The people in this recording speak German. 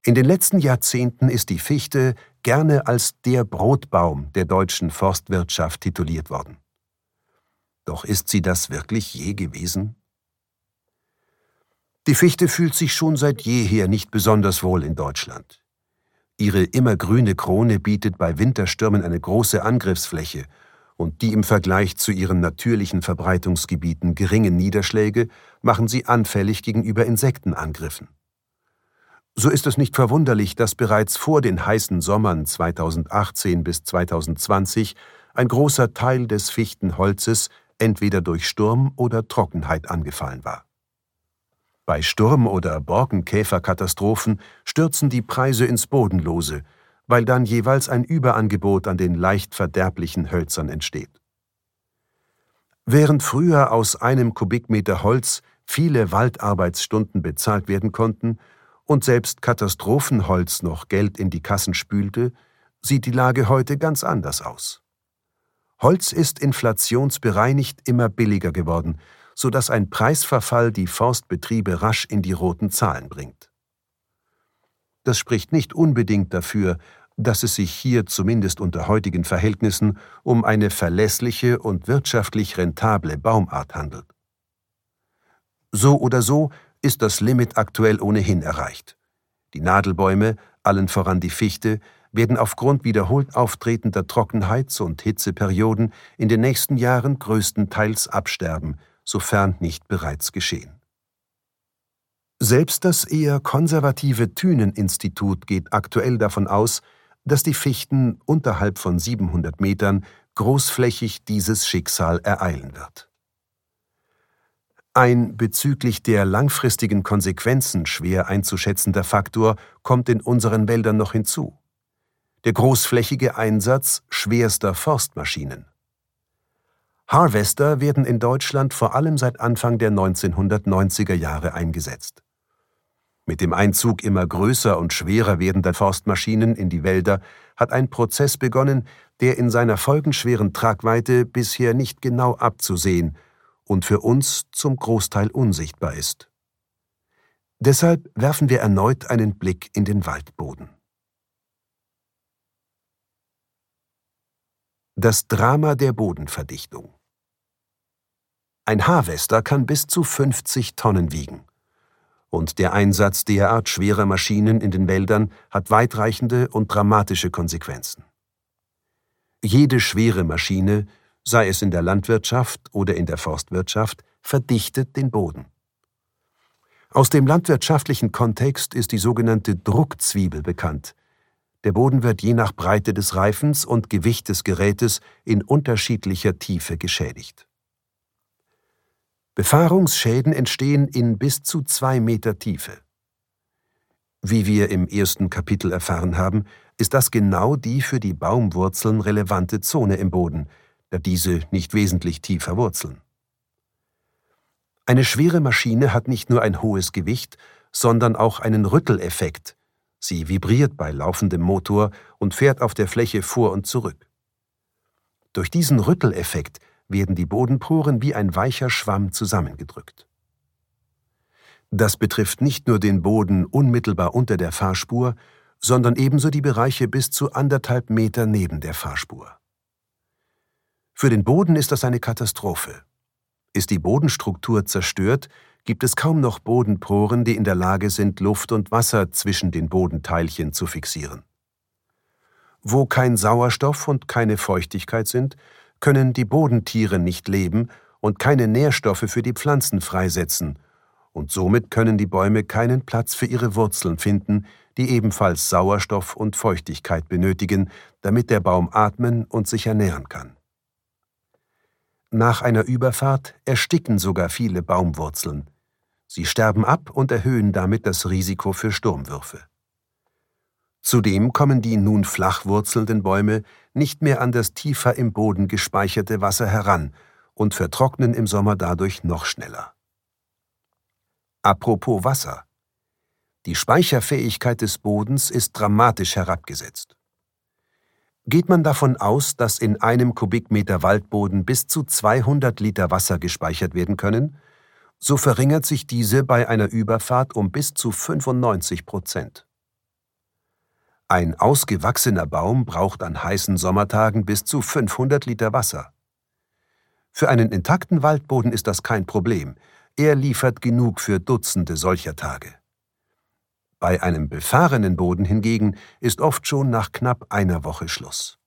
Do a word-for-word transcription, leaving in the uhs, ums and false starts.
In den letzten Jahrzehnten ist die Fichte gerne als der Brotbaum der deutschen Forstwirtschaft tituliert worden. Doch ist sie das wirklich je gewesen? Die Fichte fühlt sich schon seit jeher nicht besonders wohl in Deutschland. Ihre immergrüne Krone bietet bei Winterstürmen eine große Angriffsfläche und die im Vergleich zu ihren natürlichen Verbreitungsgebieten geringen Niederschläge machen sie anfällig gegenüber Insektenangriffen. So ist es nicht verwunderlich, dass bereits vor den heißen Sommern zweitausendachtzehn bis zweitausendzwanzig ein großer Teil des Fichtenholzes entweder durch Sturm oder Trockenheit angefallen war. Bei Sturm- oder Borkenkäferkatastrophen stürzen die Preise ins Bodenlose, weil dann jeweils ein Überangebot an den leicht verderblichen Hölzern entsteht. Während früher aus einem Kubikmeter Holz viele Waldarbeitsstunden bezahlt werden konnten und selbst Katastrophenholz noch Geld in die Kassen spülte, sieht die Lage heute ganz anders aus. Holz ist inflationsbereinigt immer billiger geworden, sodass ein Preisverfall die Forstbetriebe rasch in die roten Zahlen bringt. Das spricht nicht unbedingt dafür, dass es sich hier zumindest unter heutigen Verhältnissen um eine verlässliche und wirtschaftlich rentable Baumart handelt. So oder so ist das Limit aktuell ohnehin erreicht. Die Nadelbäume, allen voran die Fichte, werden aufgrund wiederholt auftretender Trockenheits- und Hitzeperioden in den nächsten Jahren größtenteils absterben, sofern nicht bereits geschehen. Selbst das eher konservative Thünen-Institut geht aktuell davon aus, dass die Fichten unterhalb von siebenhundert Metern großflächig dieses Schicksal ereilen wird. Ein bezüglich der langfristigen Konsequenzen schwer einzuschätzender Faktor kommt in unseren Wäldern noch hinzu: der großflächige Einsatz schwerster Forstmaschinen. Harvester werden in Deutschland vor allem seit Anfang der neunzehnhundertneunziger Jahre eingesetzt. Mit dem Einzug immer größer und schwerer werdender Forstmaschinen in die Wälder hat ein Prozess begonnen, der in seiner folgenschweren Tragweite bisher nicht genau abzusehen und für uns zum Großteil unsichtbar ist. Deshalb werfen wir erneut einen Blick in den Waldboden. Das Drama der Bodenverdichtung. Ein Harvester kann bis zu fünfzig Tonnen wiegen. Und der Einsatz derart schwerer Maschinen in den Wäldern hat weitreichende und dramatische Konsequenzen. Jede schwere Maschine, sei es in der Landwirtschaft oder in der Forstwirtschaft, verdichtet den Boden. Aus dem landwirtschaftlichen Kontext ist die sogenannte Druckzwiebel bekannt. Der Boden wird je nach Breite des Reifens und Gewicht des Gerätes in unterschiedlicher Tiefe geschädigt. Befahrungsschäden entstehen in bis zu zwei Meter Tiefe. Wie wir im ersten Kapitel erfahren haben, ist das genau die für die Baumwurzeln relevante Zone im Boden, da diese nicht wesentlich tiefer wurzeln. Eine schwere Maschine hat nicht nur ein hohes Gewicht, sondern auch einen Rütteleffekt. Sie vibriert bei laufendem Motor und fährt auf der Fläche vor und zurück. Durch diesen Rütteleffekt werden die Bodenporen wie ein weicher Schwamm zusammengedrückt. Das betrifft nicht nur den Boden unmittelbar unter der Fahrspur, sondern ebenso die Bereiche bis zu anderthalb Meter neben der Fahrspur. Für den Boden ist das eine Katastrophe. Ist die Bodenstruktur zerstört, gibt es kaum noch Bodenporen, die in der Lage sind, Luft und Wasser zwischen den Bodenteilchen zu fixieren. Wo kein Sauerstoff und keine Feuchtigkeit sind, können die Bodentiere nicht leben und keine Nährstoffe für die Pflanzen freisetzen, und somit können die Bäume keinen Platz für ihre Wurzeln finden, die ebenfalls Sauerstoff und Feuchtigkeit benötigen, damit der Baum atmen und sich ernähren kann. Nach einer Überfahrt ersticken sogar viele Baumwurzeln. Sie sterben ab und erhöhen damit das Risiko für Sturmwürfe. Zudem kommen die nun flach wurzelnden Bäume nicht mehr an das tiefer im Boden gespeicherte Wasser heran und vertrocknen im Sommer dadurch noch schneller. Apropos Wasser. Die Speicherfähigkeit des Bodens ist dramatisch herabgesetzt. Geht man davon aus, dass in einem Kubikmeter Waldboden bis zu zweihundert Liter Wasser gespeichert werden können, so verringert sich diese bei einer Überfahrt um bis zu fünfundneunzig Prozent. Ein ausgewachsener Baum braucht an heißen Sommertagen bis zu fünfhundert Liter Wasser. Für einen intakten Waldboden ist das kein Problem. Er liefert genug für Dutzende solcher Tage. Bei einem befahrenen Boden hingegen ist oft schon nach knapp einer Woche Schluss.